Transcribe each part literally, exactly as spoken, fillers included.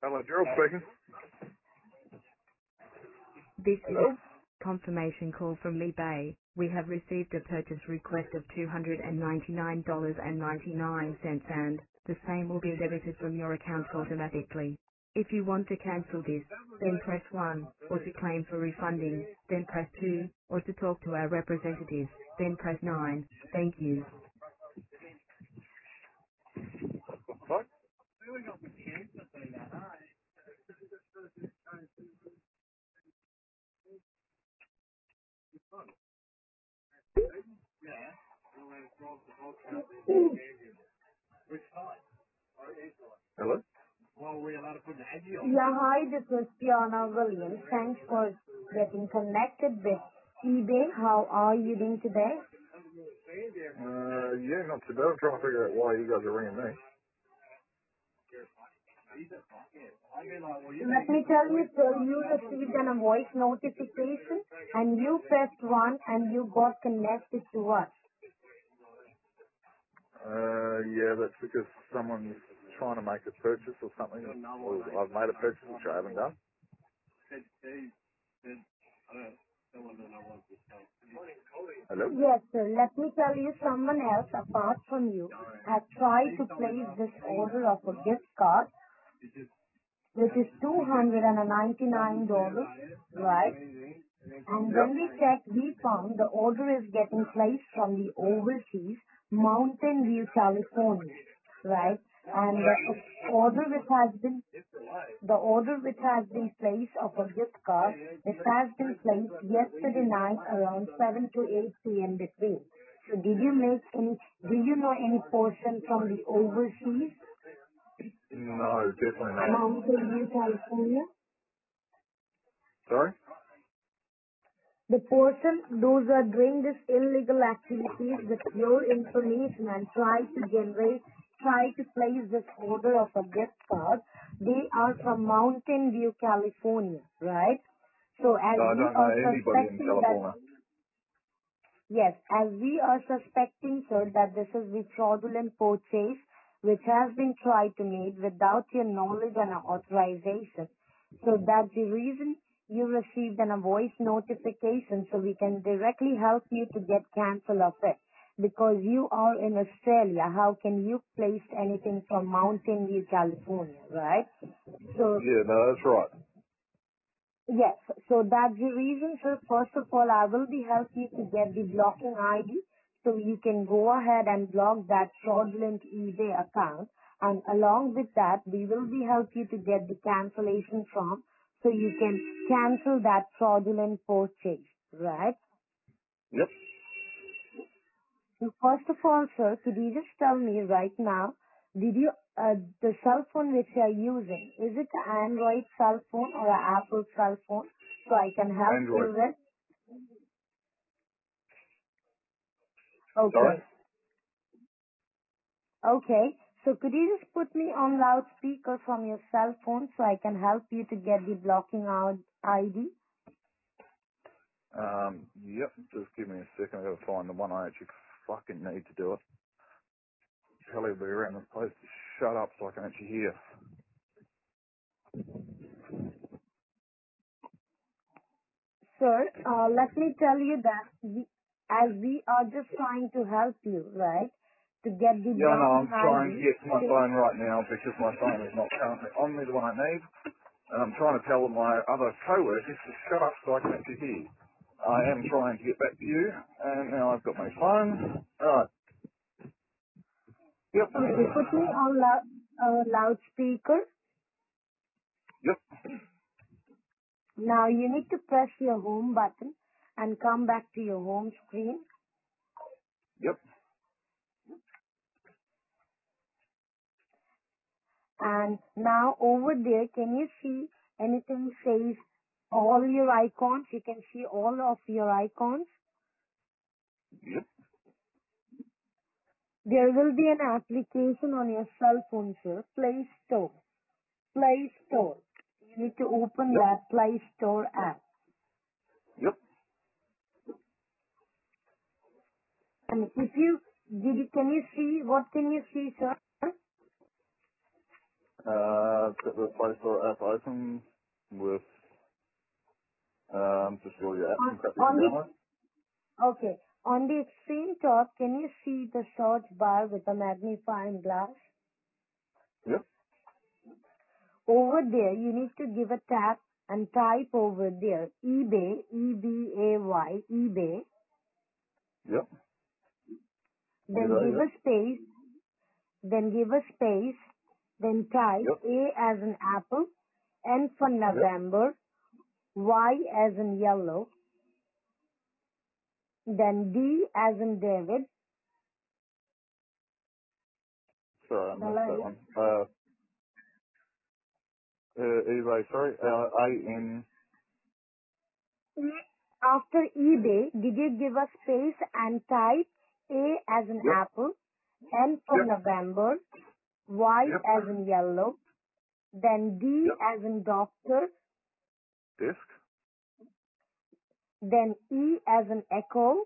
Hello, Gerald speaking. This is Hello? a confirmation call from eBay. We have received a purchase request of two hundred ninety-nine dollars and ninety-nine cents and the same will be debited from your account automatically. If you want to cancel this, then press one, or to claim for refunding, then press two, or to talk to our representative, then press nine. Thank you. What? Hello? Yeah, hi, this is Fiona Williams. Thanks for getting connected with eBay. How are you doing today? Uh, yeah, not too bad. I'm trying to figure out why you guys are ringing me. Let me tell you, sir, you received an, a voice notification and you pressed one and you got connected to us. Uh, yeah, that's because someone's trying to make a purchase or something. Or I've made a purchase which I haven't done. Hello? Yes, sir. Let me tell you, someone else apart from you has tried to place this order of a gift card, which is two hundred ninety-nine dollars, right? And Yep. when we checked, we found the order is getting placed from the overseas Mountain View, California, right? And the order which has been the order which has been placed of a gift card, it has been placed yesterday night around seven to eight p m between. So did you make any? Do you know any portion from the overseas No, definitely not. Mountain View, California? Sorry? The person, those are doing this illegal activities with your information and try to generate, try to place this order of a gift card, they are from Mountain View, California, right? So as I we don't know are anybody in suspecting that, California. yes, as we are suspecting, sir, that this is the fraudulent purchase which has been tried to made without your knowledge and authorization. So that's the reason you received an, a voice notification so we can directly help you to get cancel of it. Because you are in Australia, how can you place anything from Mountain View, California, right? So Yeah, no, that's right. yes. So that's the reason, sir. First of all, I will be help you to get the blocking I D so you can go ahead and block that fraudulent eBay account. And along with that, we will be help you to get the cancellation form so you can cancel that fraudulent purchase, right? Yep. So first of all, sir, could you just tell me right now, did you, uh, the cell phone which you are using, is it an Android cell phone or an Apple cell phone? So I can help Android. you with. Sorry? Okay. Okay. So could you just put me on loudspeaker from your cell phone so I can help you to get the blocking out I D? Um, yep, just give me a second. I've got to find the one I actually fucking need to do it. Tell everybody around this place to shut up so I can actually hear. Sir, uh, let me tell you that we, as we are just trying to help you, right, to get the Yeah, no, blocking I'm trying to I D. get to my So, phone right now because my phone is not currently on me, the one I need. And I'm trying to tell my other co-workers to shut up so I can actually hear. I am trying to get back to you, and now I've got my phone. Alright, yep, okay, put me on lou- uh, loudspeaker. yep, Now you need to press your home button and come back to your home screen. yep. And now over there, can you see anything says all your icons? You can see all of your icons. There will be an application on your cell phone, sir. Play Store. Play Store. You need to open Yep, that Play Store app. yep. And if you, did you, can you see, what can you see, sir? Uh, I've got the Play Store app open with um, just all your apps On, and crap you on can the, download. okay. On the extreme top, can you see the search bar with a magnifying glass? Yep, Over there, you need to give a tap and type over there eBay, E B A Y, eBay. yep, Then eBay, give yep, a space, then give a space, then type yep, A as in apple, N for yep. November, Y as in yellow, then D as in David. Sorry, I missed that Hello? one. Uh, uh, eBay, sorry, uh, A N, After eBay, did you give a space and type A as in yep, apple, N for yep, November, Y yep, as in yellow, then D yep. as in doctor, Disk, then E as in echo,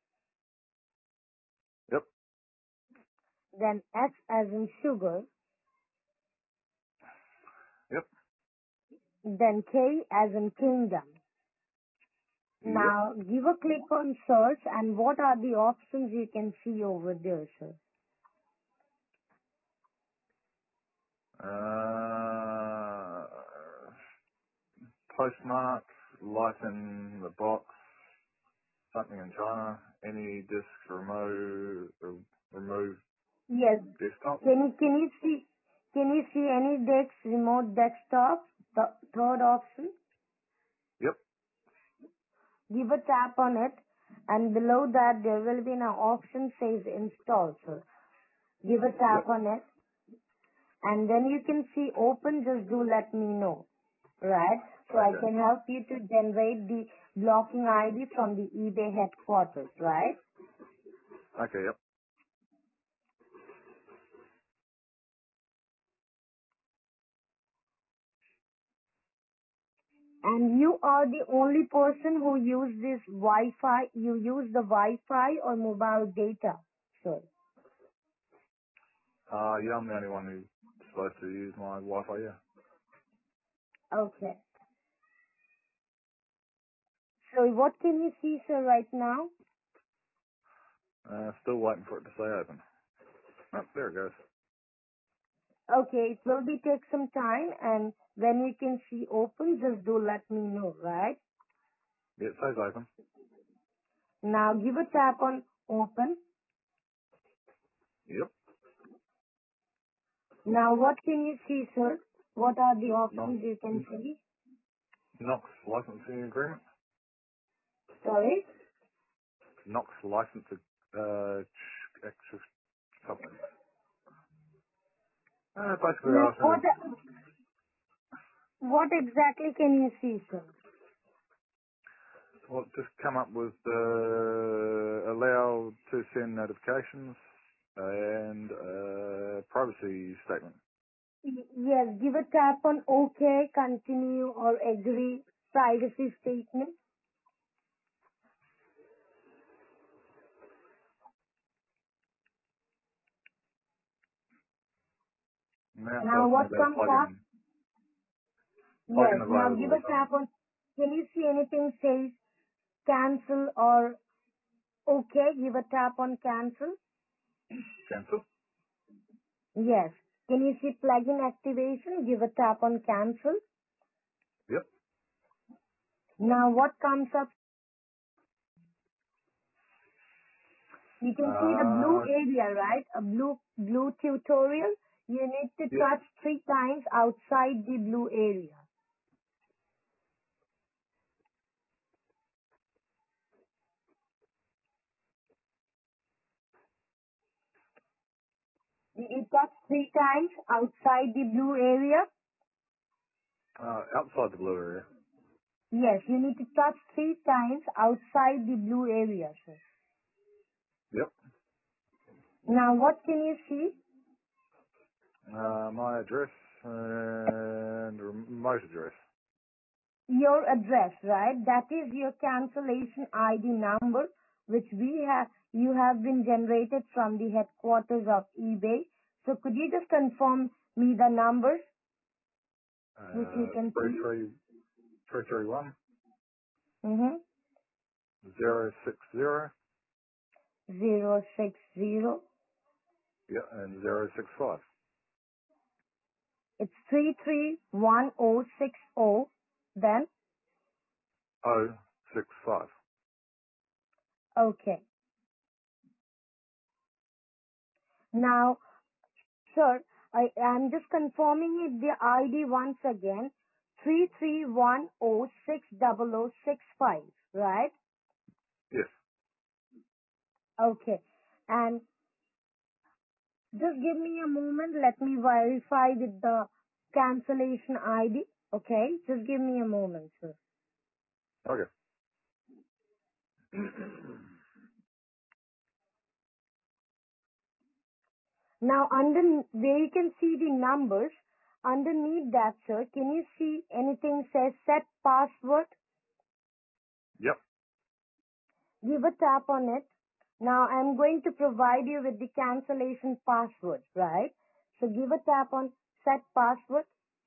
yep, then S as in sugar, yep, then K as in kingdom. yep. Now give a click on search and what are the options you can see over there, sir? Uh, postmark, light in the box, something in China, any disk remove, remove Yes. desktop. Can you, can you see, can you see any Dex remote desktop? The third option. Yep, Give a tap on it and below that there will be an option says install, sir. Give a tap yep. on it and then you can see open, just do let me know. Right? So I Okay, can help you to generate the blocking I D from the eBay headquarters, right? okay, yep. And you are the only person who use this Wi-Fi, you use the Wi-Fi or mobile data, sir. Uh, yeah, I'm the only one who's supposed to use my Wi-Fi, yeah. Okay. So what can you see, sir, right now? Uh, still waiting for it to stay open. Oh, there it goes. Okay, it will be take some time and when you can see open, just do let me know, right? Yeah, it says open. Now give a tap on open. Yep. Now what can you see, sir? What are the Knox, options you can see? Knox licensing agreement. Sorry? Knox license, uh, extra something. Uh, basically Now asking what, us, what exactly can you see, sir? well, just come up with, uh, allow to send notifications and, uh, privacy statement. Y- Yes, give a tap on OK, continue or agree, privacy statement. Now it's Now asking me what about a comes up? plugin, plugin Yes, now give available or a something. tap on, can you see anything says cancel or OK? Give a tap on cancel. Cancel? Yes. Can you see plugin activation? Give a tap on cancel. Yep. Now what comes up? You can see the blue Uh, area, right? A blue, blue tutorial. You need to yep. touch three times outside the blue area. Did you touch three times outside the blue area? Uh, outside the blue area. Yes, you need to touch three times outside the blue area, sir. Yep. Now what can you see? Uh, my address and remote address. Your address, right? That is your cancellation I D number, which we have, you have been generated from the headquarters of eBay. So could you just confirm me the numbers? which you Uh, can three see. three three three one Mm-hmm. zero six zero. Zero six zero. Yeah, and zero six five. It's three three one oh six oh. Then, Oh six five. okay. Now, sir, I am just confirming it, the I D once again. Three three one oh six double oh six five, right? Yes. Okay. And just give me a moment. Let me verify with the cancellation I D. Okay? Just give me a moment, sir. Okay. Now, under where you can see the numbers, underneath that, sir, can you see anything says set password? Yep. Give a tap on it. Now, I'm going to provide you with the cancellation password, right? So give a tap on set password.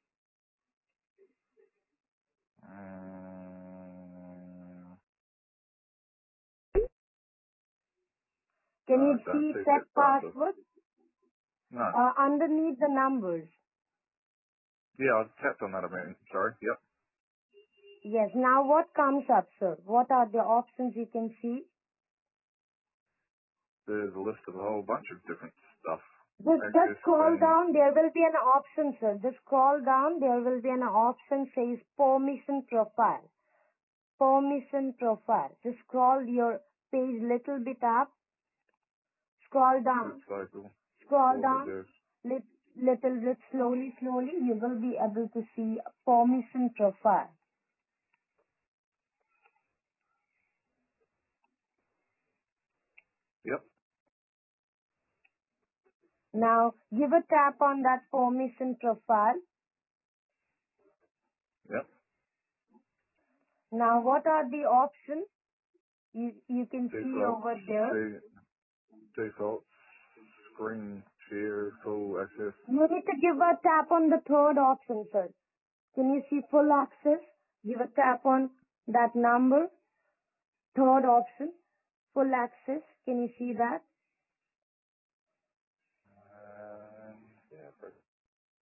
Um, Can no, you I don't see see set set password. password? No. Uh, underneath the numbers. Yeah, I tapped on that a minute. Sorry. Yep. Yes. Now what comes up, sir? What are the options you can see? There's a list of a whole bunch of different stuff. Just, just Access scroll and down. There will be an option, sir. Just scroll down. There will be an option says permission profile. Permission profile. Just scroll your page little bit up. Scroll boot down. cycle, Scroll auto down. disk. Lit, little bit slowly, slowly. You will be able to see permission profile. Yep. Now give a tap on that permission profile. Yep. Now what are the options? You, you can see Default. over there. De- default. Screen share. Full access. You need to give a tap on the third option, sir. Can you see full access? Give a tap on that number. Third option. Full access. Can you see that?